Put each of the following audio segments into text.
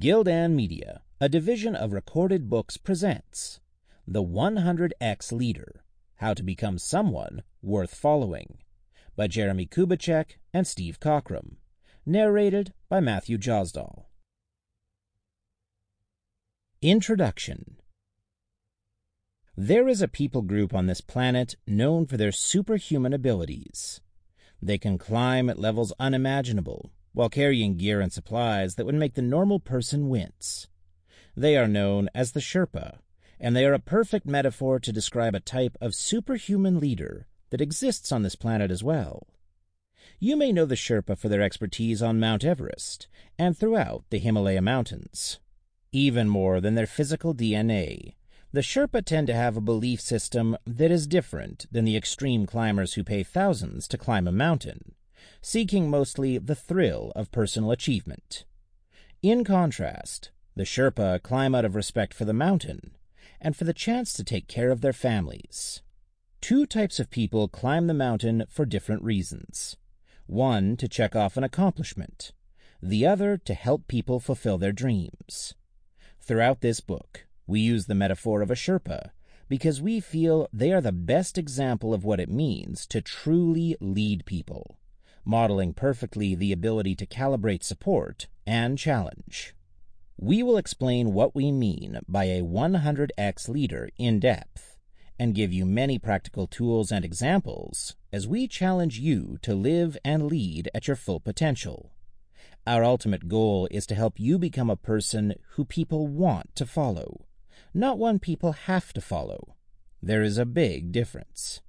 Gildan Media, a division of Recorded Books, presents The 100X Leader, How to Become Someone Worth Following, by Jeremy Kubicek and Steve Cockram, narrated by Matthew Josdal. Introduction. There is a people group on this planet known for their superhuman abilities. They can climb at levels unimaginable, while carrying gear and supplies that would make the normal person wince. They are known as the Sherpa, and they are a perfect metaphor to describe a type of superhuman leader that exists on this planet as well. You may know the Sherpa for their expertise on Mount Everest and throughout the Himalaya Mountains. Even more than their physical DNA, the Sherpa tend to have a belief system that is different than the extreme climbers who pay thousands to climb a mountain, seeking mostly the thrill of personal achievement. In contrast, the Sherpa climb out of respect for the mountain and for the chance to take care of their families. Two types of people climb the mountain for different reasons. One to check off an accomplishment, the other to help people fulfill their dreams. Throughout this book, we use the metaphor of a Sherpa because we feel they are the best example of what it means to truly lead people, modeling perfectly the ability to calibrate support and challenge. We will explain what we mean by a 100X leader in depth and give you many practical tools and examples as we challenge you to live and lead at your full potential. Our ultimate goal is to help you become a person who people want to follow, not one people have to follow. There is a big difference.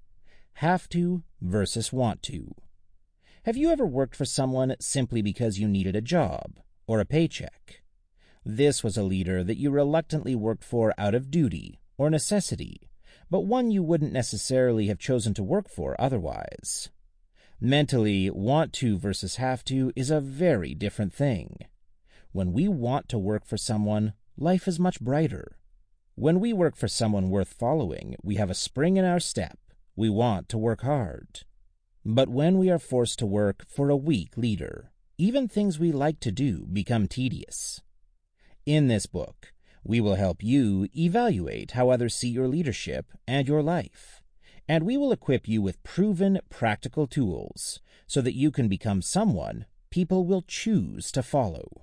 Have to versus want to. Have you ever worked for someone simply because you needed a job or a paycheck? This was a leader that you reluctantly worked for out of duty or necessity, but one you wouldn't necessarily have chosen to work for otherwise. Mentally, want to versus have to is a very different thing. When we want to work for someone, life is much brighter. When we work for someone worth following, we have a spring in our step. We want to work hard. But when we are forced to work for a weak leader, even things we like to do become tedious. In this book, we will help you evaluate how others see your leadership and your life, and we will equip you with proven, practical tools so that you can become someone people will choose to follow.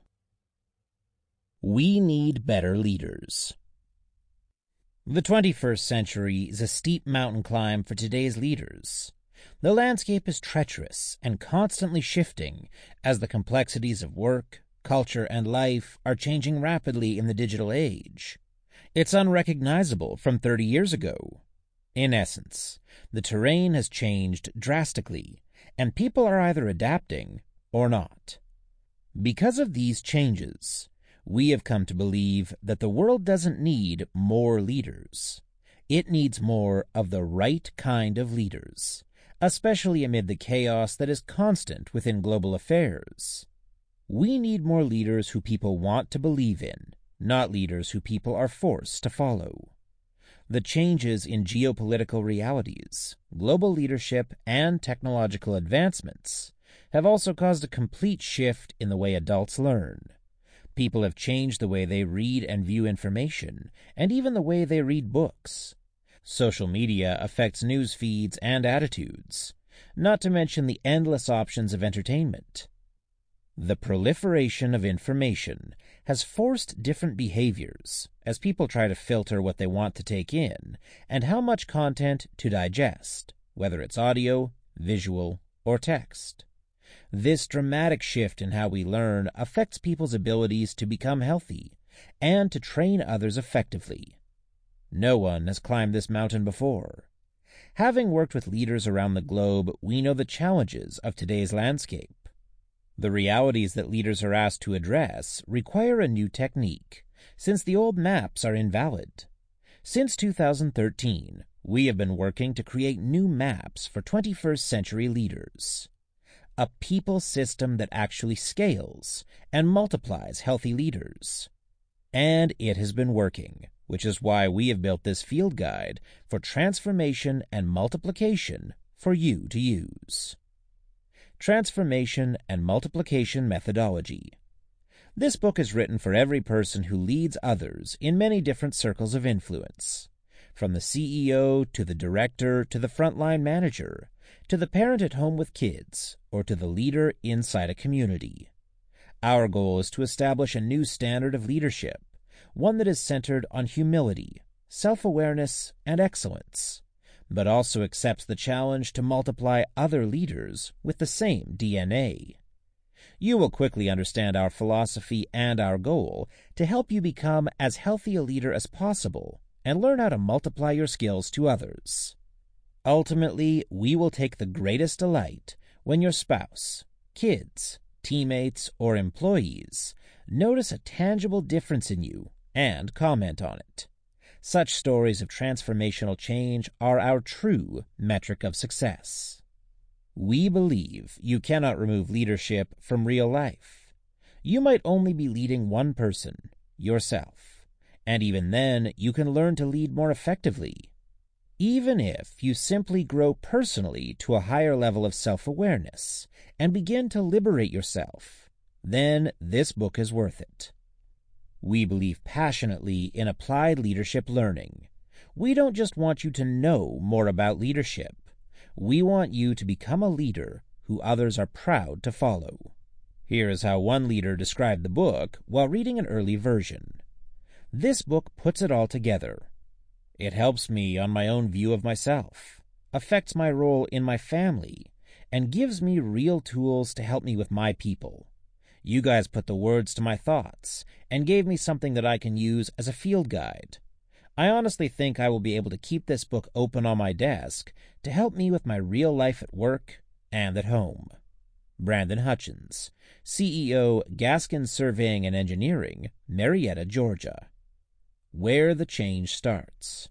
We need better leaders. The 21st century is a steep mountain climb for today's leaders. The landscape is treacherous and constantly shifting as the complexities of work, culture, and life are changing rapidly in the digital age. It's unrecognizable from 30 years ago. In essence, the terrain has changed drastically, and people are either adapting or not. Because of these changes, we have come to believe that the world doesn't need more leaders. It needs more of the right kind of leaders, especially amid the chaos that is constant within global affairs. We need more leaders who people want to believe in, not leaders who people are forced to follow. The changes in geopolitical realities, global leadership, and technological advancements have also caused a complete shift in the way adults learn. People have changed the way they read and view information, and even the way they read books. Social media affects news feeds and attitudes, not to mention the endless options of entertainment. The proliferation of information has forced different behaviors as people try to filter what they want to take in and how much content to digest, whether it's audio, visual, or text. This dramatic shift in how we learn affects people's abilities to become healthy and to train others effectively. No one has climbed this mountain before. Having worked with leaders around the globe, we know the challenges of today's landscape. The realities that leaders are asked to address require a new technique, since the old maps are invalid. Since 2013, we have been working to create new maps for 21st century leaders. A people system that actually scales and multiplies healthy leaders. And it has been working, which is why we have built this field guide for transformation and multiplication for you to use. Transformation and multiplication methodology. This book is written for every person who leads others in many different circles of influence, from the CEO to the director to the frontline manager, to the parent at home with kids, or to the leader inside a community. Our goal is to establish a new standard of leadership, one that is centered on humility, self-awareness, and excellence, but also accepts the challenge to multiply other leaders with the same DNA. You will quickly understand our philosophy and our goal to help you become as healthy a leader as possible and learn how to multiply your skills to others. Ultimately, we will take the greatest delight when your spouse, kids, teammates, or employees notice a tangible difference in you and comment on it. Such stories of transformational change are our true metric of success. We believe you cannot remove leadership from real life. You might only be leading one person, yourself, and even then you can learn to lead more effectively. Even if you simply grow personally to a higher level of self-awareness and begin to liberate yourself, then this book is worth it. We believe passionately in applied leadership learning. We don't just want you to know more about leadership. We want you to become a leader who others are proud to follow. Here is how one leader described the book while reading an early version. This book puts it all together. It helps me on my own view of myself, affects my role in my family, and gives me real tools to help me with my people. You guys put the words to my thoughts and gave me something that I can use as a field guide. I honestly think I will be able to keep this book open on my desk to help me with my real life at work and at home. Brandon Hutchins, CEO, Gaskin Surveying and Engineering, Marietta, Georgia. Where the change starts.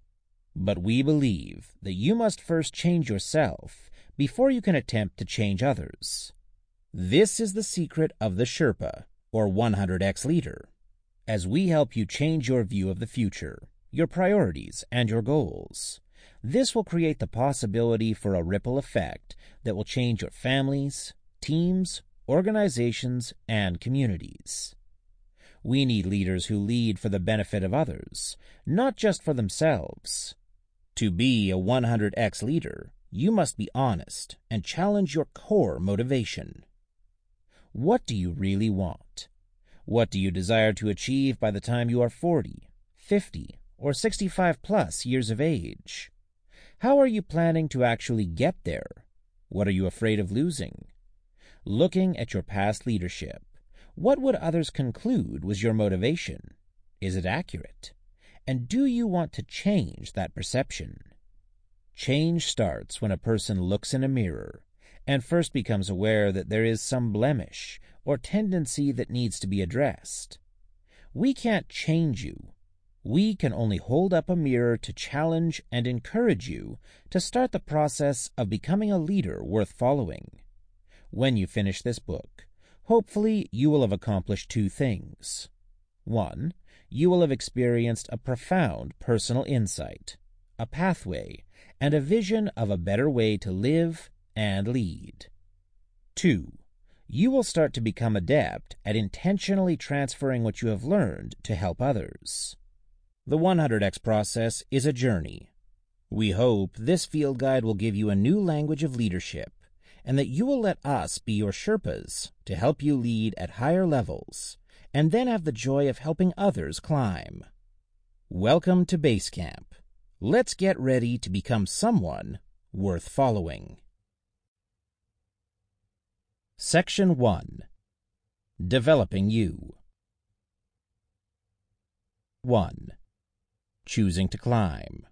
But we believe that you must first change yourself before you can attempt to change others. This is the secret of the Sherpa, or 100X leader, as we help you change your view of the future, your priorities, and your goals. This will create the possibility for a ripple effect that will change your families, teams, organizations, and communities. We need leaders who lead for the benefit of others, not just for themselves. To be a 100X leader, you must be honest and challenge your core motivation. What do you really want? What do you desire to achieve by the time you are 40, 50, or 65+ years of age? How are you planning to actually get there? What are you afraid of losing? Looking at your past leadership, what would others conclude was your motivation? Is it accurate? And do you want to change that perception? Change starts when a person looks in a mirror and first becomes aware that there is some blemish or tendency that needs to be addressed. We can't change you. We can only hold up a mirror to challenge and encourage you to start the process of becoming a leader worth following. When you finish this book, hopefully you will have accomplished two things. 1, you will have experienced a profound personal insight, a pathway, and a vision of a better way to live and lead. 2, you will start to become adept at intentionally transferring what you have learned to help others. The 100X process is a journey. We hope this field guide will give you a new language of leadership and that you will let us be your Sherpas to help you lead at higher levels and then have the joy of helping others climb. Welcome to Base Camp. Let's get ready to become someone worth following. Section 1. Developing You. 1. Choosing to climb.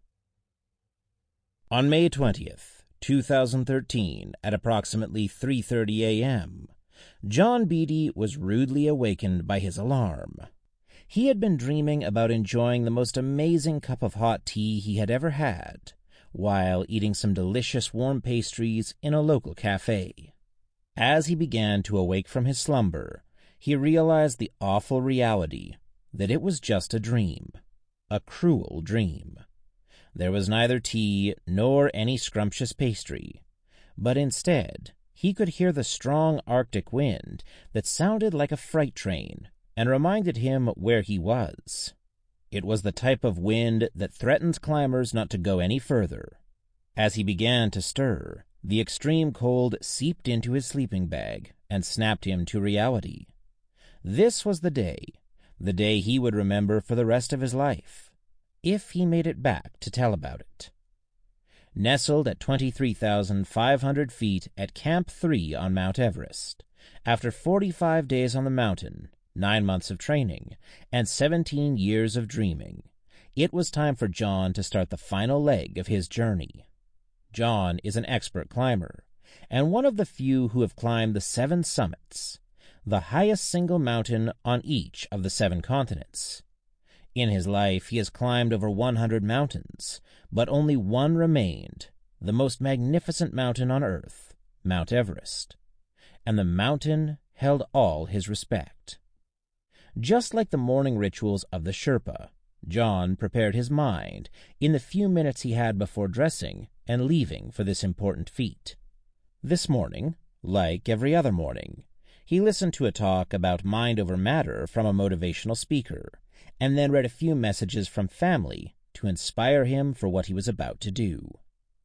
On May 20th, 2013, at approximately 3:30 a.m., John Beatty was rudely awakened by his alarm. He had been dreaming about enjoying the most amazing cup of hot tea he had ever had, while eating some delicious warm pastries in a local cafe. As he began to awake from his slumber, he realized the awful reality that it was just a dream, a cruel dream. There was neither tea nor any scrumptious pastry, but instead he could hear the strong Arctic wind that sounded like a freight train and reminded him where he was. It was the type of wind that threatens climbers not to go any further. As he began to stir, the extreme cold seeped into his sleeping bag and snapped him to reality. This was the day he would remember for the rest of his life, if he made it back to tell about it. Nestled at 23,500 feet at Camp 3 on Mount Everest, after 45 days on the mountain, 9 months of training, and 17 years of dreaming, it was time for John to start the final leg of his journey. John is an expert climber, and one of the few who have climbed the 7 summits, the highest single mountain on each of the 7 continents. In his life, he has climbed over 100 mountains, but only one remained, the most magnificent mountain on Earth, Mount Everest. And the mountain held all his respect. Just like the morning rituals of the Sherpa, John prepared his mind in the few minutes he had before dressing and leaving for this important feat. This morning, like every other morning, he listened to a talk about mind over matter from a motivational speaker, and then read a few messages from family to inspire him for what he was about to do.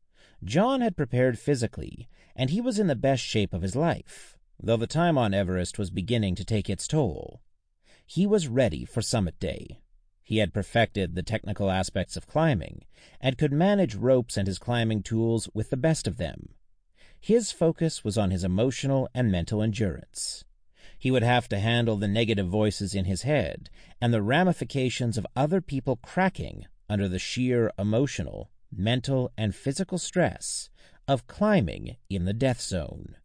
John had prepared physically, and he was in the best shape of his life, though the time on Everest was beginning to take its toll. He was ready for summit day. He had perfected the technical aspects of climbing, and could manage ropes and his climbing tools with the best of them. His focus was on his emotional and mental endurance. He would have to handle the negative voices in his head and the ramifications of other people cracking under the sheer emotional, mental, and physical stress of climbing in the death zone.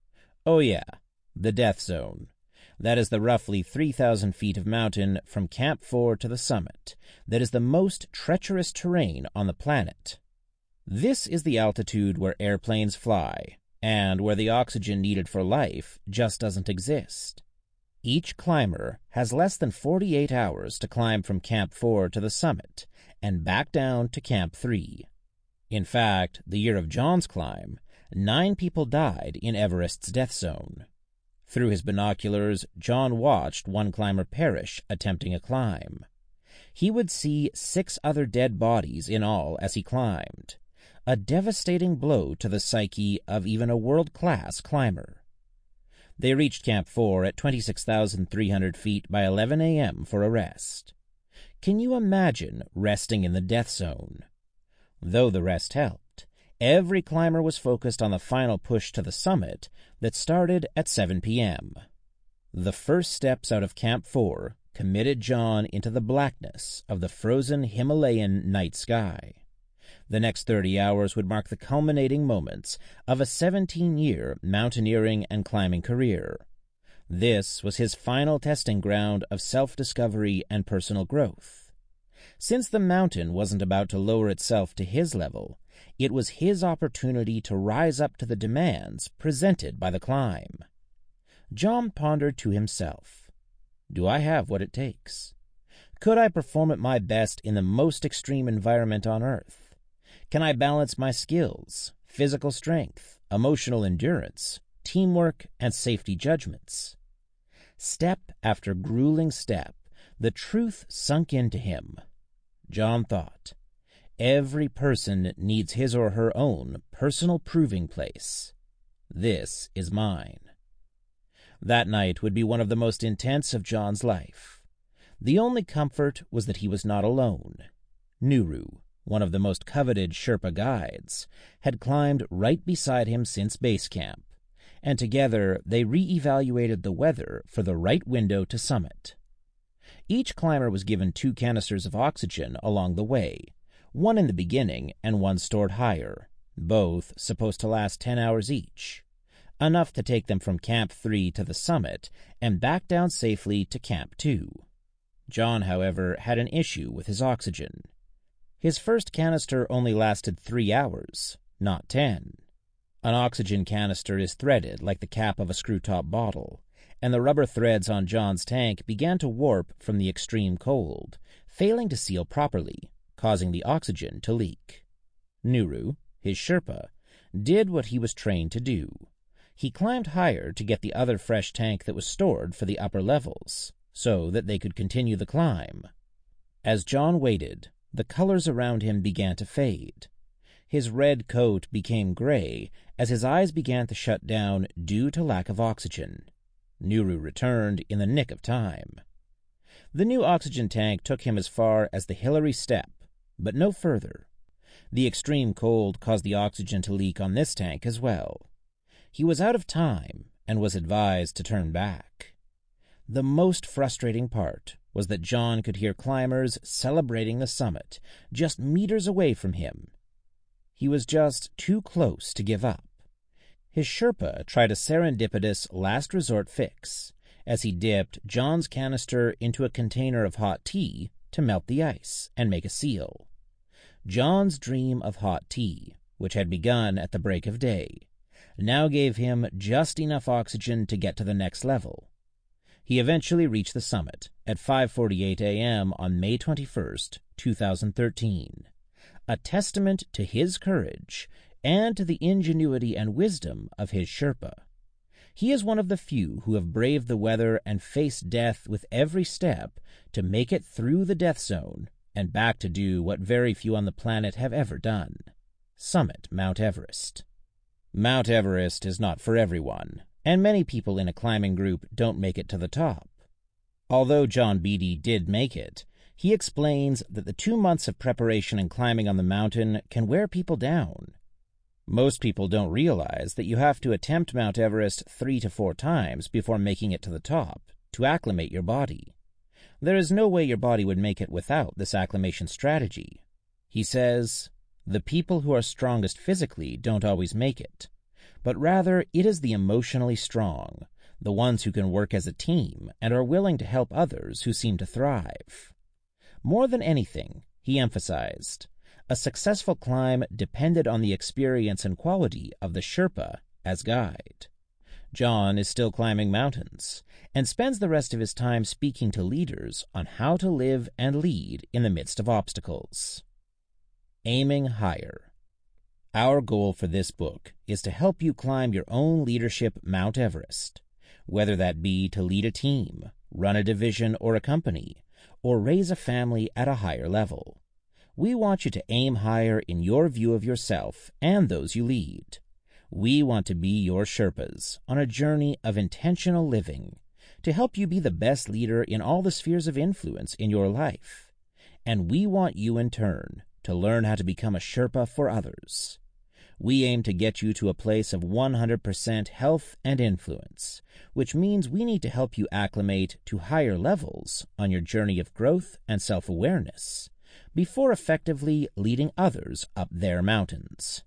Oh yeah, the death zone. That is the roughly 3,000 feet of mountain from Camp 4 to the summit that is the most treacherous terrain on the planet. This is the altitude where airplanes fly, and where the oxygen needed for life just doesn't exist. Each climber has less than 48 hours to climb from Camp 4 to the summit and back down to Camp 3. In fact, the year of John's climb, 9 people died in Everest's death zone. Through his binoculars, John watched one climber perish attempting a climb. He would see 6 other dead bodies in all as he climbed, a devastating blow to the psyche of even a world-class climber. They reached Camp 4 at 26,300 feet by 11 a.m. for a rest. Can you imagine resting in the death zone? Though the rest helped, every climber was focused on the final push to the summit that started at 7 p.m. The first steps out of Camp 4 committed John into the blackness of the frozen Himalayan night sky. The next 30 hours would mark the culminating moments of a 17-year mountaineering and climbing career. This was his final testing ground of self-discovery and personal growth. Since the mountain wasn't about to lower itself to his level, it was his opportunity to rise up to the demands presented by the climb. John pondered to himself, "Do I have what it takes? Could I perform at my best in the most extreme environment on Earth? Can I balance my skills, physical strength, emotional endurance, teamwork, and safety judgments?" Step after grueling step, the truth sunk into him. John thought, every person needs his or her own personal proving place. This is mine. That night would be one of the most intense of John's life. The only comfort was that he was not alone. Nuru, one of the most coveted Sherpa guides, had climbed right beside him since base camp, and together they re-evaluated the weather for the right window to summit. Each climber was given 2 canisters of oxygen along the way, one in the beginning and one stored higher, both supposed to last 10 hours each, enough to take them from Camp 3 to the summit and back down safely to Camp 2. John, however, had an issue with his oxygen. His first canister only lasted 3 hours, not 10. An oxygen canister is threaded like the cap of a screw-top bottle, and the rubber threads on John's tank began to warp from the extreme cold, failing to seal properly, causing the oxygen to leak. Nuru, his Sherpa, did what he was trained to do. He climbed higher to get the other fresh tank that was stored for the upper levels, so that they could continue the climb. As John waited, the colors around him began to fade. His red coat became gray as his eyes began to shut down due to lack of oxygen. Nuru returned in the nick of time. The new oxygen tank took him as far as the Hillary Step, but no further. The extreme cold caused the oxygen to leak on this tank as well. He was out of time and was advised to turn back. The most frustrating part was that John could hear climbers celebrating the summit just meters away from him. He was just too close to give up. His Sherpa tried a serendipitous last-resort fix as he dipped John's canister into a container of hot tea to melt the ice and make a seal. John's dream of hot tea, which had begun at the break of day, now gave him just enough oxygen to get to the next level. He eventually reached the summit at 5:48 a.m. on May 21st, 2013, a testament to his courage and to the ingenuity and wisdom of his Sherpa. He is one of the few who have braved the weather and faced death with every step to make it through the death zone and back to do what very few on the planet have ever done: summit Mount Everest. Mount Everest is not for everyone, and many people in a climbing group don't make it to the top. Although John Beatty did make it, he explains that the 2 months of preparation and climbing on the mountain can wear people down. Most people don't realize that you have to attempt Mount Everest 3 to 4 times before making it to the top to acclimate your body. There is no way your body would make it without this acclimation strategy. He says, "The people who are strongest physically don't always make it, but rather it is the emotionally strong, the ones who can work as a team and are willing to help others who seem to thrive." More than anything, he emphasized, a successful climb depended on the experience and quality of the Sherpa as guide. John is still climbing mountains and spends the rest of his time speaking to leaders on how to live and lead in the midst of obstacles. Aiming higher. Our goal for this book is to help you climb your own leadership Mount Everest, whether that be to lead a team, run a division or a company, or raise a family at a higher level. We want you to aim higher in your view of yourself and those you lead. We want to be your Sherpas on a journey of intentional living to help you be the best leader in all the spheres of influence in your life. And we want you in turn to learn how to become a Sherpa for others. We aim to get you to a place of 100% health and influence, which means we need to help you acclimate to higher levels on your journey of growth and self-awareness before effectively leading others up their mountains.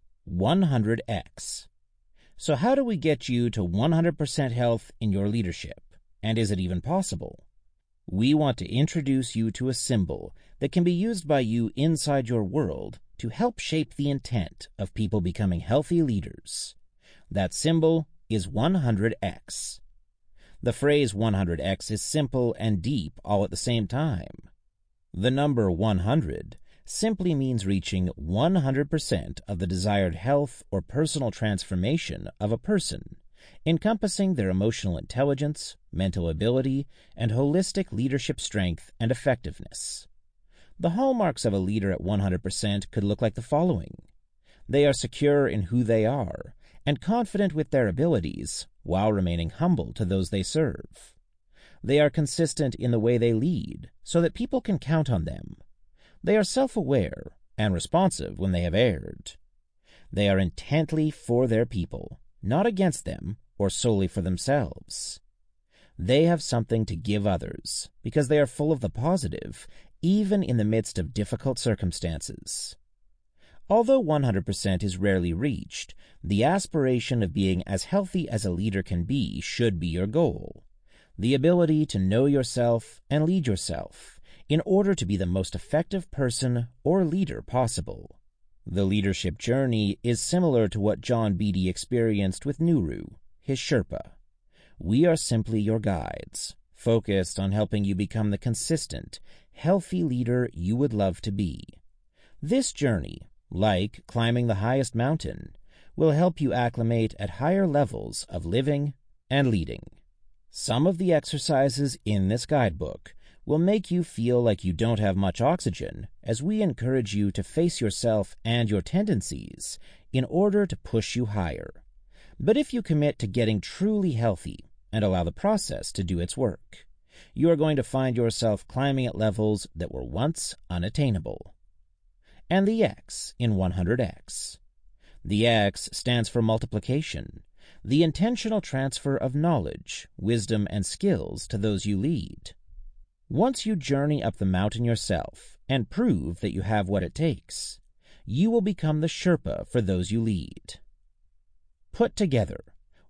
100x. So how do we get you to 100% health in your leadership? And is it even possible? We want to introduce you to a symbol that can be used by you inside your world to help shape the intent of people becoming healthy leaders. That symbol is 100x. The phrase 100x is simple and deep all at the same time. The number 100 simply means reaching 100% of the desired health or personal transformation of a person, encompassing their emotional intelligence, mental ability, and holistic leadership strength and effectiveness. The hallmarks of a leader at 100% could look like the following. They are secure in who they are and confident with their abilities while remaining humble to those they serve. They are consistent in the way they lead so that people can count on them. They are self-aware and responsive when they have erred. They are intently for their people, not against them or solely for themselves. They have something to give others because they are full of the positive, even in the midst of difficult circumstances. Although 100% is rarely reached, the aspiration of being as healthy as a leader can be should be your goal. The ability to know yourself and lead yourself in order to be the most effective person or leader possible. The leadership journey is similar to what John Beatty experienced with Nuru, his Sherpa. We are simply your guides, focused on helping you become the consistent, healthy leader you would love to be. This journey, like climbing the highest mountain, will help you acclimate at higher levels of living and leading. Some of the exercises in this guidebook will make you feel like you don't have much oxygen, as we encourage you to face yourself and your tendencies in order to push you higher. But if you commit to getting truly healthy and allow the process to do its work, you are going to find yourself climbing at levels that were once unattainable. And the X in 100X. The X stands for multiplication, the intentional transfer of knowledge, wisdom, and skills to those you lead. Once you journey up the mountain yourself and prove that you have what it takes, you will become the Sherpa for those you lead. Put together,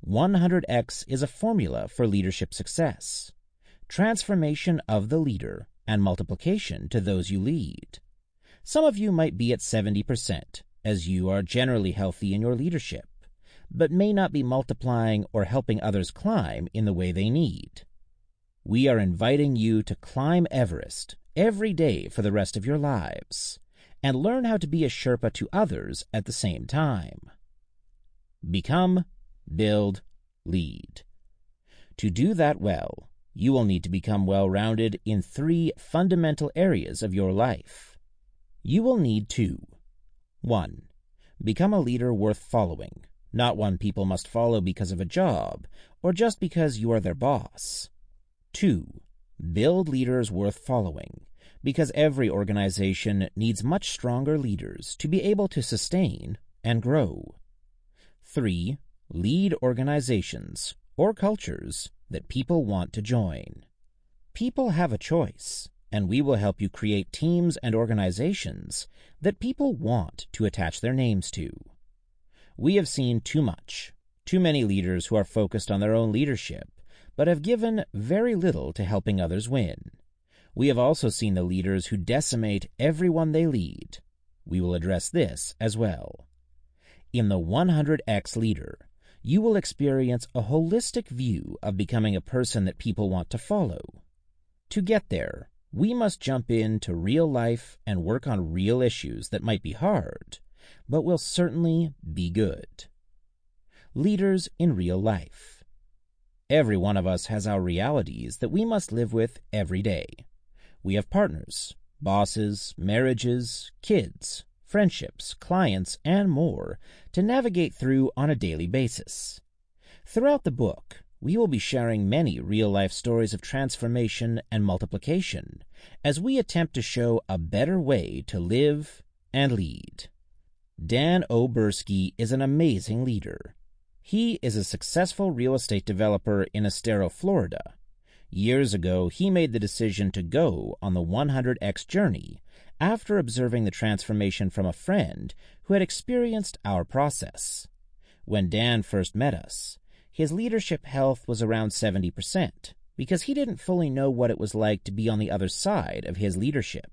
100X is a formula for leadership success, transformation of the leader, and multiplication to those you lead. Some of you might be at 70%, as you are generally healthy in your leadership, but may not be multiplying or helping others climb in the way they need. We are inviting you to climb Everest every day for the rest of your lives and learn how to be a Sherpa to others at the same time. Become, build, lead. To do that well, you will need to become well-rounded in 3 fundamental areas of your life. You will need to: 1. Become a leader worth following, not one people must follow because of a job or just because you are their boss. 2. Build leaders worth following, because every organization needs much stronger leaders to be able to sustain and grow. 3. Lead organizations or cultures that people want to join. People have a choice, and we will help you create teams and organizations that people want to attach their names to. We have seen too many leaders who are focused on their own leadership, but have given very little to helping others win. We have also seen the leaders who decimate everyone they lead. We will address this as well. In the 100X Leader, you will experience a holistic view of becoming a person that people want to follow. To get there, we must jump into real life and work on real issues that might be hard, but will certainly be good. Leaders in real life. Every one of us has our realities that we must live with every day. We have partners, bosses, marriages, kids, friendships, clients, and more to navigate through on a daily basis. Throughout the book, we will be sharing many real-life stories of transformation and multiplication as we attempt to show a better way to live and lead. Dan Oberski is an amazing leader. He is a successful real estate developer in Estero, Florida. Years ago, he made the decision to go on the 100X journey after observing the transformation from a friend who had experienced our process. When Dan first met us, his leadership health was around 70% because he didn't fully know what it was like to be on the other side of his leadership.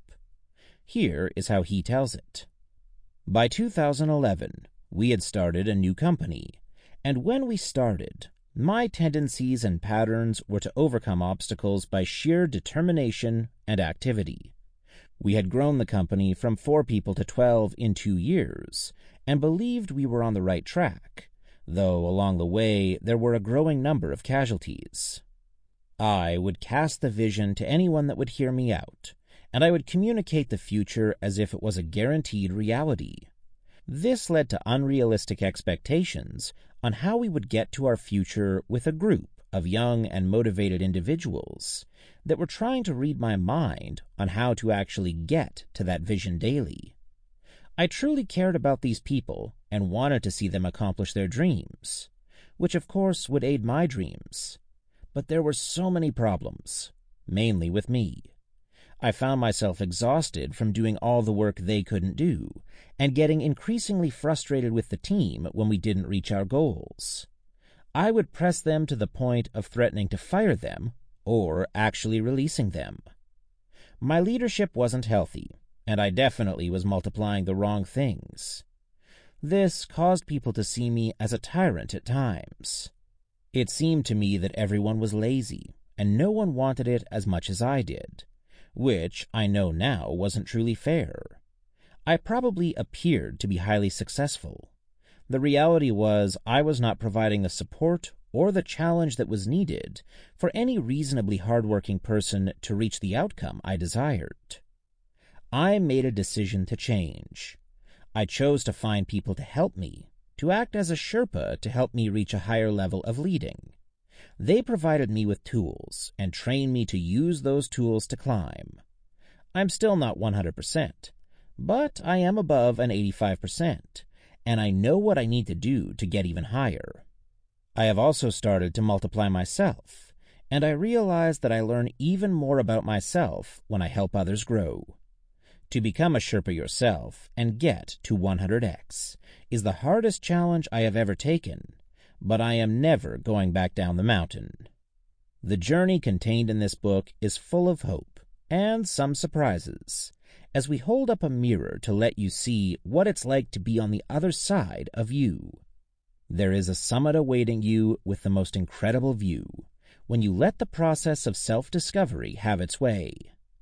Here is how he tells it. By 2011, we had started a new company. And when we started, my tendencies and patterns were to overcome obstacles by sheer determination and activity. We had grown the company from 4 people to 12 in 2 years, and believed we were on the right track, though along the way there were a growing number of casualties. I would cast the vision to anyone that would hear me out, and I would communicate the future as if it was a guaranteed reality. This led to unrealistic expectations on how we would get to our future with a group of young and motivated individuals that were trying to read my mind on how to actually get to that vision daily. I truly cared about these people and wanted to see them accomplish their dreams, which of course would aid my dreams. But there were so many problems, mainly with me. I found myself exhausted from doing all the work they couldn't do, and getting increasingly frustrated with the team when we didn't reach our goals. I would press them to the point of threatening to fire them or actually releasing them. My leadership wasn't healthy, and I definitely was multiplying the wrong things. This caused people to see me as a tyrant at times. It seemed to me that everyone was lazy, and no one wanted it as much as I did, which I know now wasn't truly fair. I probably appeared to be highly successful. The reality was I was not providing the support or the challenge that was needed for any reasonably hardworking person to reach the outcome I desired. I made a decision to change. I chose to find people to help me, to act as a Sherpa to help me reach a higher level of leading. They provided me with tools and trained me to use those tools to climb. I'm still not 100%, but I am above an 85%, and I know what I need to do to get even higher. I have also started to multiply myself, and I realize that I learn even more about myself when I help others grow. To become a Sherpa yourself and get to 100x is the hardest challenge I have ever taken, but I am never going back down the mountain. The journey contained in this book is full of hope and some surprises, as we hold up a mirror to let you see what it's like to be on the other side of you. There is a summit awaiting you with the most incredible view when you let the process of self-discovery have its way.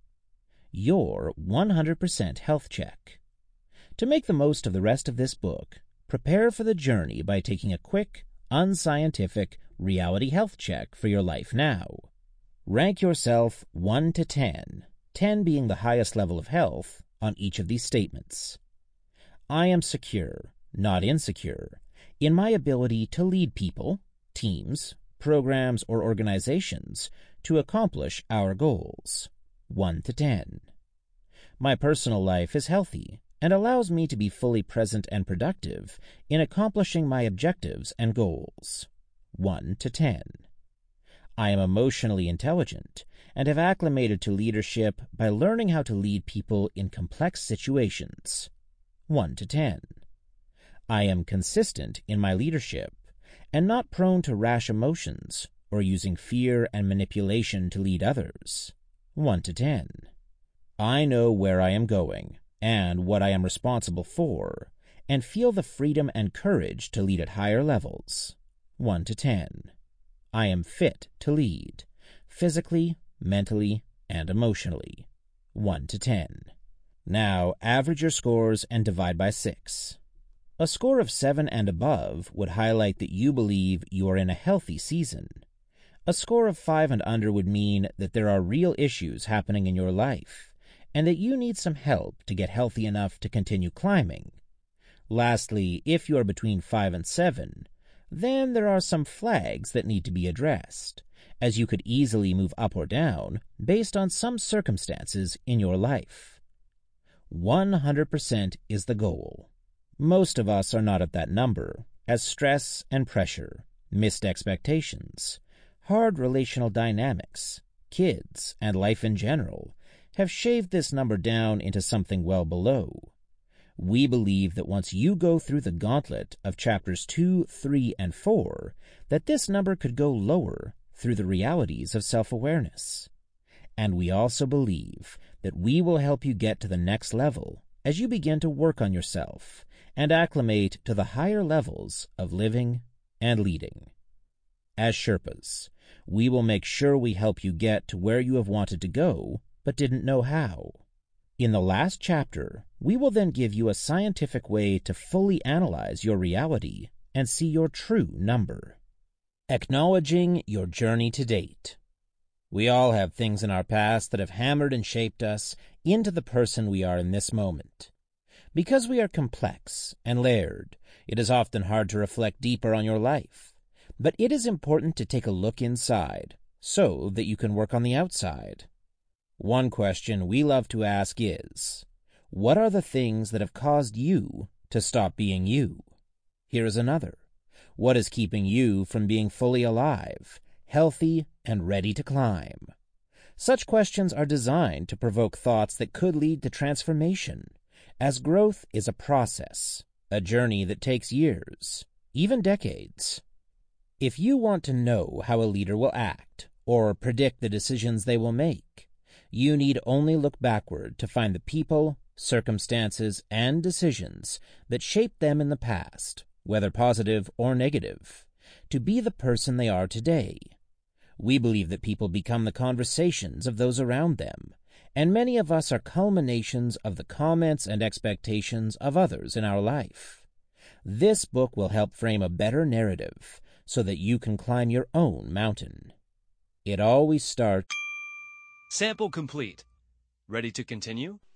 Your 100% health check. To make the most of the rest of this book, prepare for the journey by taking a quick, unscientific reality health check for your life now. Rank yourself 1 to 10, 10 being the highest level of health on each of these statements. I am secure, not insecure, in my ability to lead people, teams, programs, or organizations to accomplish our goals. 1 to 10. My personal life is healthy and allows me to be fully present and productive in accomplishing my objectives and goals. 1 to 10. I am emotionally intelligent and have acclimated to leadership by learning how to lead people in complex situations. 1 to 10. I am consistent in my leadership and not prone to rash emotions or using fear and manipulation to lead others. 1 to 10. I know where I am going and what I am responsible for, and feel the freedom and courage to lead at higher levels. 1 to 10. I am fit to lead, physically, mentally, and emotionally. 1 to 10. Now average your scores and divide by 6. A score of 7 and above would highlight that you believe you are in a healthy season. A score of 5 and under would mean that there are real issues happening in your life, and that you need some help to get healthy enough to continue climbing. Lastly, if you are between 5 and 7, then there are some flags that need to be addressed, as you could easily move up or down based on some circumstances in your life. 100% is the goal. Most of us are not at that number, as stress and pressure, missed expectations, hard relational dynamics, kids, and life in general have shaved this number down into something well below. We believe that once you go through the gauntlet of chapters 2, 3, and 4, that this number could go lower through the realities of self-awareness. And we also believe that we will help you get to the next level as you begin to work on yourself and acclimate to the higher levels of living and leading. As Sherpas, we will make sure we help you get to where you have wanted to go but didn't know how. In the last chapter, we will then give you a scientific way to fully analyze your reality and see your true number. Acknowledging your journey to date. We all have things in our past that have hammered and shaped us into the person we are in this moment. Because we are complex and layered, it is often hard to reflect deeper on your life. But it is important to take a look inside so that you can work on the outside. One question we love to ask is, what are the things that have caused you to stop being you? Here is another. What is keeping you from being fully alive, healthy, and ready to climb? Such questions are designed to provoke thoughts that could lead to transformation, as growth is a process, a journey that takes years, even decades. If you want to know how a leader will act or predict the decisions they will make, you need only look backward to find the people, circumstances, and decisions that shaped them in the past, whether positive or negative, to be the person they are today. We believe that people become the conversations of those around them, and many of us are culminations of the comments and expectations of others in our life. This book will help frame a better narrative so that you can climb your own mountain. It always starts. Sample complete. Ready to continue?